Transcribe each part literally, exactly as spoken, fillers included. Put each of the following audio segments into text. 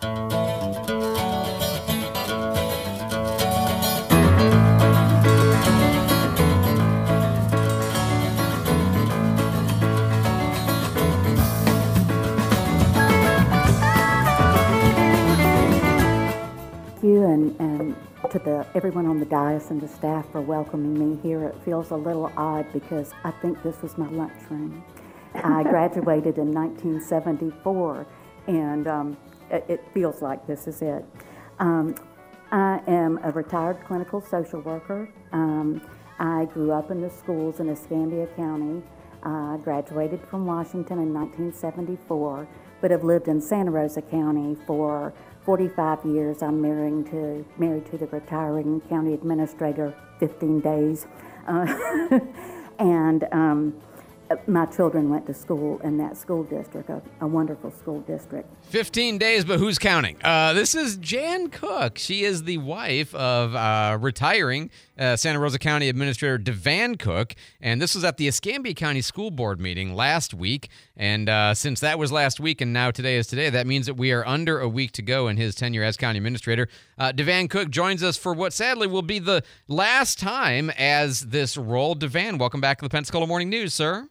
Thank you, and, and to the everyone on the dais and the staff for welcoming me here. It feels a little odd because I think this was my lunchroom. I graduated in nineteen seventy-four, and um, it, it feels like this is it. Um, I am a retired clinical social worker. Um, I grew up in the schools in Escambia County. I graduated from Washington in nineteen seventy-four, but have lived in Santa Rosa County for forty-five years. I'm married to married to the retiring county administrator, fifteen days, uh, and um, my children went to school in that school district, a, a wonderful school district. fifteen days, but who's counting? Uh, this is Jan Cook. She is the wife of uh, retiring uh, Santa Rosa County Administrator DeVan Cook, and this was at the Escambia County School Board meeting last week. And uh, since that was last week and now today is today, that means that we are under a week to go in his tenure as county administrator. Uh, DeVan Cook joins us for what sadly will be the last time as this role. DeVan, welcome back to the Pensacola Morning News, sir.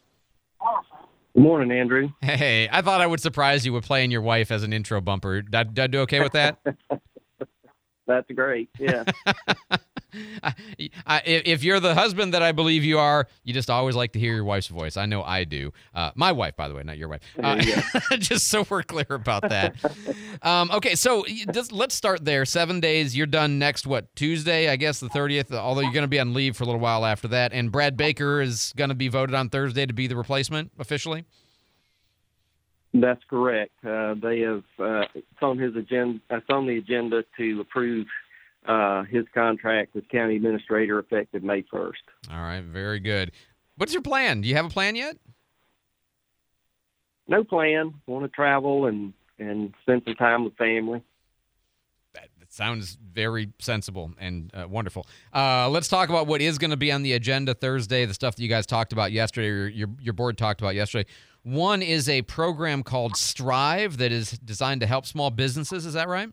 Good morning, Andrew. Hey, I thought I would surprise you with playing your wife as an intro bumper. Did I do okay with that? That's great, yeah. I, I, if you're the husband that I believe you are, you just always like to hear your wife's voice. I know I do. Uh, my wife, by the way, not your wife. Uh, you just so we're clear about that. um, okay, so just, let's start there. Seven days. You're done next, what, Tuesday, I guess, the thirtieth, although you're going to be on leave for a little while after that. And Brad Baker is going to be voted on Thursday to be the replacement officially? That's correct. Uh, they have, uh, it's on his agenda, it's on the agenda to approve uh, his contract with county administrator effective May first. All right, very good. What's your plan? Do you have a plan yet? No plan. Want to travel and, and spend some time with family. That, that sounds very sensible and uh, wonderful. Uh, let's talk about what is going to be on the agenda Thursday, the stuff that you guys talked about yesterday, or your, your board talked about yesterday. One is a program called Strive that is designed to help small businesses. Is that right?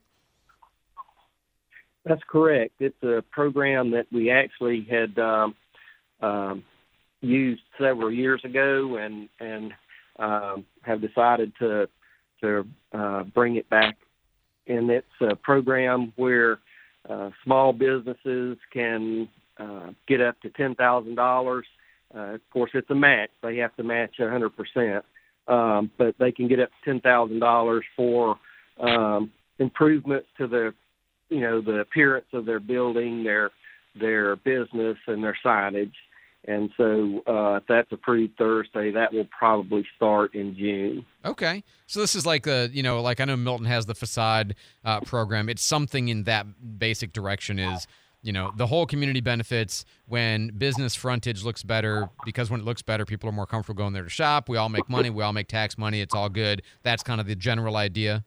That's correct. It's a program that we actually had um, um, used several years ago, and and um, have decided to to uh, bring it back. And it's a program where uh, small businesses can uh, get up to ten thousand dollars. Uh, of course, it's a match. They have to match one hundred percent. Um, but they can get up to ten thousand dollars for um, improvements to the, you know, the appearance of their building, their their business, and their signage. And so uh, if that's approved Thursday, that will probably start in June. Okay. So this is like, a, you know, like I know Milton has the facade uh, program. It's something in that basic direction is, you know, the whole community benefits when business frontage looks better, because when it looks better, people are more comfortable going there to shop. We all make money. We all make tax money. It's all good. That's kind of the general idea.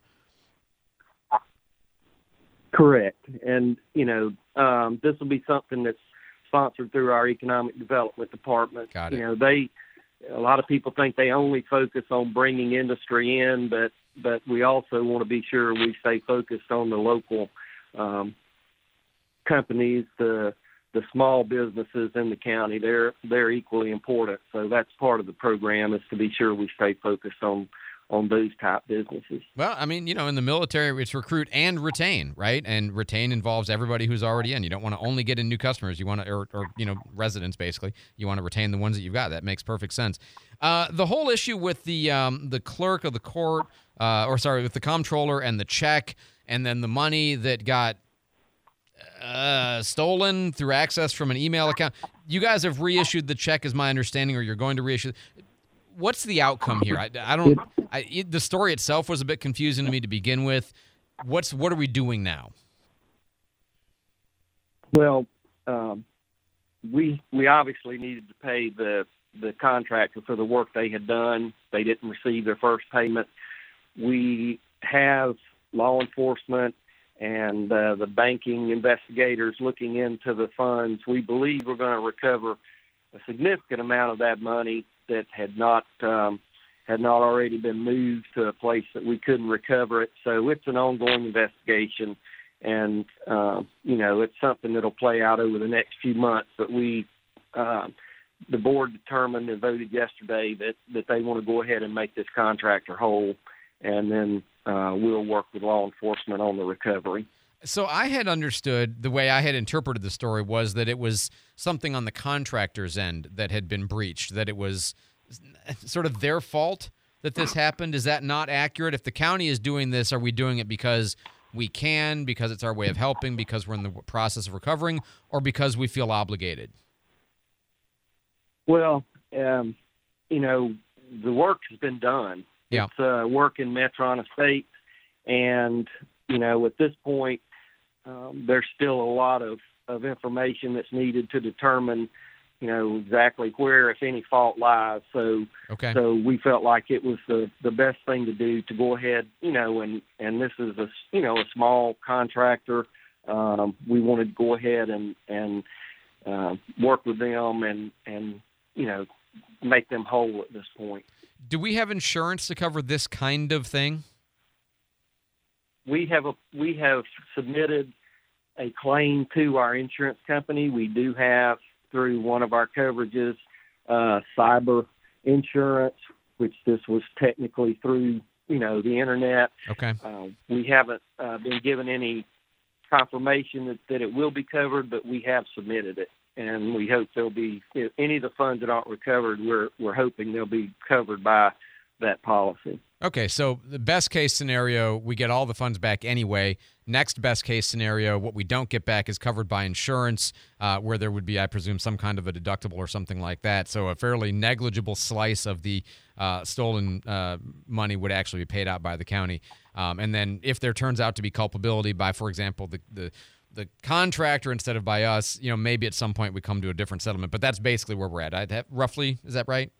Correct. And, you know, um, this will be something that's sponsored through our economic development department. Got it. You know, they, a lot of people think they only focus on bringing industry in, but, but we also want to be sure we stay focused on the local um companies, the the small businesses in the county. They're they're equally important. So that's part of the program, is to be sure we stay focused on on those type businesses. Well, I mean, you know, in the military, it's recruit and retain, right? And retain involves everybody who's already in. You don't want to only get in new customers. You want to, or, or you know, residents basically. You want to retain the ones that you've got. That makes perfect sense. Uh, the whole issue with the um, the clerk of the court, uh, or sorry, with the comptroller and the check, and then the money that got Uh, stolen through access from an email account. You guys have reissued the check, is my understanding, or you're going to reissue. What's the outcome here? I, I don't. I, it, the story itself was a bit confusing to me to begin with. What's what are we doing now? Well, um, we we obviously needed to pay the the contractor for the work they had done. They didn't receive their first payment. We have law enforcement and uh, the banking investigators looking into the funds. We believe we're going to recover a significant amount of that money that had not um, had not already been moved to a place that we couldn't recover it. So it's an ongoing investigation, and uh, you know, it's something that'll play out over the next few months. But we, uh, the board determined and voted yesterday that, that they want to go ahead and make this contractor whole, and then uh, we'll work with law enforcement on the recovery. So I had understood, the way I had interpreted the story was that it was something on the contractor's end that had been breached, that it was sort of their fault that this happened. Is that not accurate? If the county is doing this, are we doing it because we can, because it's our way of helping, because we're in the process of recovering, or because we feel obligated? Well, um, you know, the work has been done. Yeah. It's uh, work in Metron Estates, and, you know, at this point, um, there's still a lot of, of information that's needed to determine, you know, exactly where, if any, fault lies. So, okay. so we felt like it was the, the best thing to do to go ahead, you know, and, and this is a, you know, a small contractor. Um, we wanted to go ahead and, and uh, work with them and, and, you know, make them whole at this point. Do we have insurance to cover this kind of thing? We have a, we have submitted a claim to our insurance company. We do have, through one of our coverages, uh, cyber insurance, which this was technically through, you know, the internet. Okay. Uh, we haven't uh, been given any confirmation that, that it will be covered, but we have submitted it, and we hope there'll be, if any of the funds that aren't recovered, we're we're hoping they'll be covered by that policy. Okay, so the best case scenario, we get all the funds back anyway. Next best case scenario, what we don't get back is covered by insurance, uh, where there would be, I presume, some kind of a deductible or something like that. So a fairly negligible slice of the uh, stolen uh, money would actually be paid out by the county. Um, and then if there turns out to be culpability by, for example, the, the the contractor instead of by us, you know, maybe at some point we come to a different settlement. But that's basically where we're at. I'd have, roughly, is that right?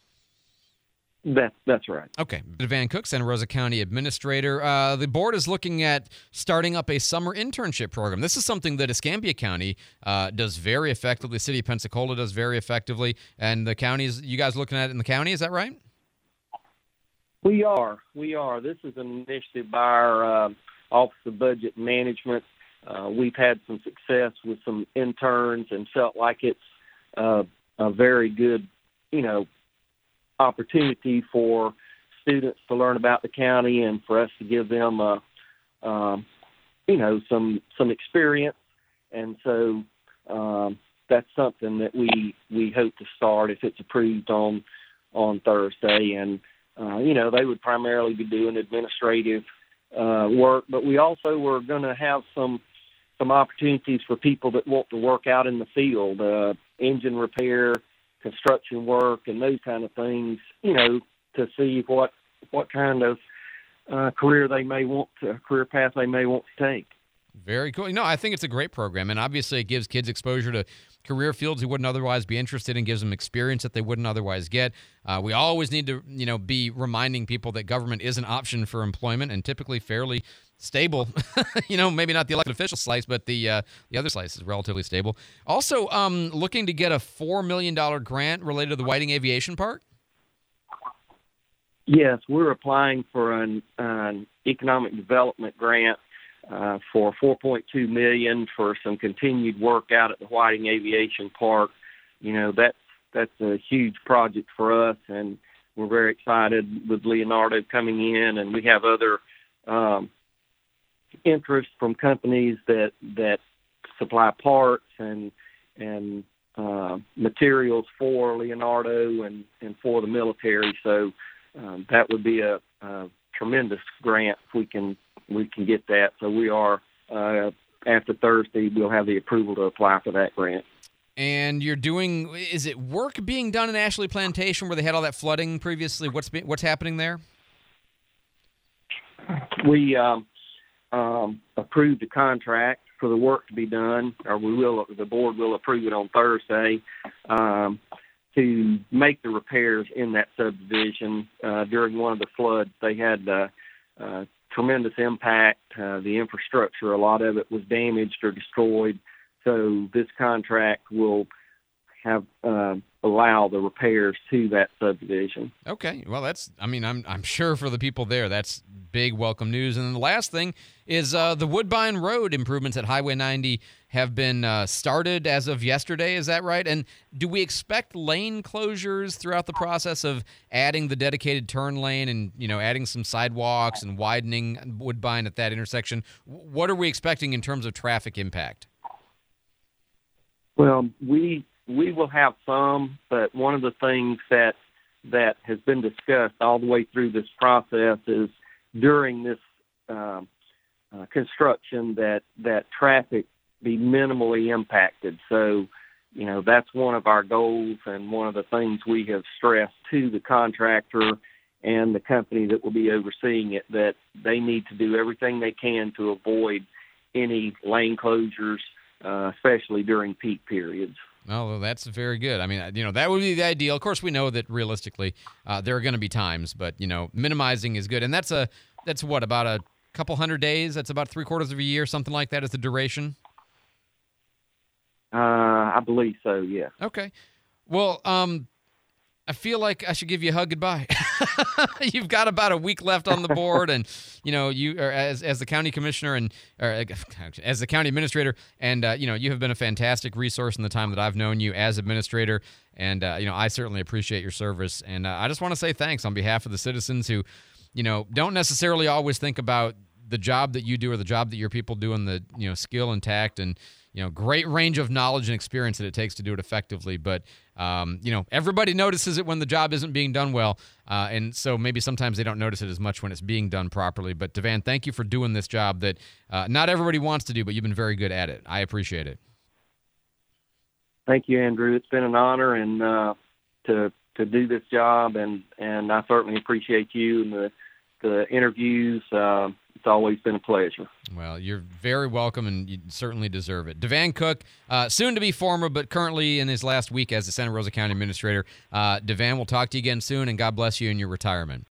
That, that's right. Okay. Van Cook, Santa Rosa County Administrator. Uh, the board is looking at starting up a summer internship program. This is something that Escambia County uh, does very effectively. The city of Pensacola does very effectively. And the counties, you guys looking at it in the county, is that right? We are. We are. This is an initiative by our uh, Office of Budget Management. Uh, we've had some success with some interns and felt like it's uh, a very good, you know, opportunity for students to learn about the county and for us to give them, a, um, you know, some some experience. And so um, that's something that we we hope to start if it's approved on on Thursday. And uh, you know, they would primarily be doing administrative uh, work, but we also were going to have some some opportunities for people that want to work out in the field, uh, engine repair, construction work, and those kind of things, you know, to see what what kind of uh, career they may want to, career path they may want to take. Very cool. No, I think it's a great program, and obviously it gives kids exposure to career fields who wouldn't otherwise be interested in, gives them experience that they wouldn't otherwise get. Uh, we always need to, you know, be reminding people that government is an option for employment and typically fairly stable. You know, maybe not the elected official slice, but the uh, the other slice is relatively stable. Also, um, looking to get a four million dollars grant related to the Whiting Aviation Park? Yes, we're applying for an, an economic development grant uh, for four point two million dollars for some continued work out at the Whiting Aviation Park. You know, that's, that's a huge project for us, and we're very excited with Leonardo coming in, and we have other um, interest from companies that that supply parts and and uh, materials for Leonardo and, and for the military. So um, that would be a, a tremendous grant if we can we can get that. So we are uh, after Thursday we'll have the approval to apply for that grant. And you're doing, is it work being done in Ashley Plantation where they had all that flooding previously? What's been, what's happening there? We um, um, approved a contract for the work to be done, or we will. The board will approve it on Thursday um, to make the repairs in that subdivision. Uh, during one of the floods, they had uh, uh, tremendous impact. Uh, the infrastructure, a lot of it was damaged or destroyed. So this contract will have uh, allow the repairs to that subdivision. Okay, well, that's, I mean, I'm I'm sure for the people there, that's big welcome news. And then the last thing is uh, the Woodbine Road improvements at Highway ninety have been uh, started as of yesterday, is that right? And do we expect lane closures throughout the process of adding the dedicated turn lane and, you know, adding some sidewalks and widening Woodbine at that intersection? What are we expecting in terms of traffic impact? Well, we we will have some, but one of the things that that has been discussed all the way through this process is during this um, uh, construction that that traffic be minimally impacted. So, you know, that's one of our goals and one of the things we have stressed to the contractor and the company that will be overseeing it, that they need to do everything they can to avoid any lane closures, uh, especially during peak periods. Oh, well, that's very good. I mean, you know, that would be the ideal. Of course, we know that realistically uh, there are going to be times, but, you know, minimizing is good. And that's, a that's what, about a couple hundred days? That's about three quarters of a year, something like that is the duration? Uh, I believe so, yeah. Okay. Well, um, I feel like I should give you a hug goodbye. You've got about a week left on the board, and you know, you are as as the county commissioner and or as the county administrator, and uh, you know, you have been a fantastic resource in the time that I've known you as administrator, and uh, you know, I certainly appreciate your service, and uh, I just want to say thanks on behalf of the citizens who, you know, don't necessarily always think about the job that you do or the job that your people do, and the, you know, skill and tact and, you know, great range of knowledge and experience that it takes to do it effectively. But, um, you know, everybody notices it when the job isn't being done well. Uh, and so maybe sometimes they don't notice it as much when it's being done properly. But DeVan, thank you for doing this job that uh, not everybody wants to do, but you've been very good at it. I appreciate it. Thank you, Andrew. It's been an honor and uh, to to do this job, and, and I certainly appreciate you and the, the interviews. Uh, It's always been a pleasure. Well, you're very welcome, and you certainly deserve it. DeVan Cook, uh, soon to be former, but currently in his last week as the Santa Rosa County Administrator. Uh, DeVan, we'll talk to you again soon, and God bless you in your retirement.